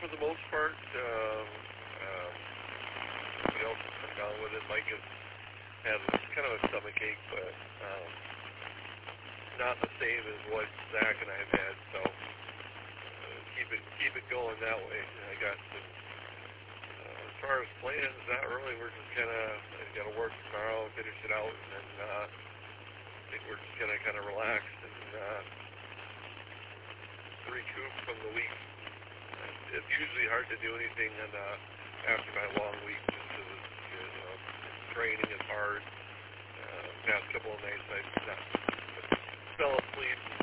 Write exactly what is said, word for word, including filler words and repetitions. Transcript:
for the most part. Um, um, we also come down with it. Mike has had kind of a stomach ache, but um, not the same as what Zach and I have had. So uh, keep it keep it going that way. I got some. Uh, as far as plans, not really. We're just kind of got to work tomorrow, finish it out, and then uh, I think we're just gonna kind of relax and uh, recoup from the week. It's usually hard to do anything and, uh, after my long week just because it's, you know, training is hard. Uh, past couple of nights I not, fell asleep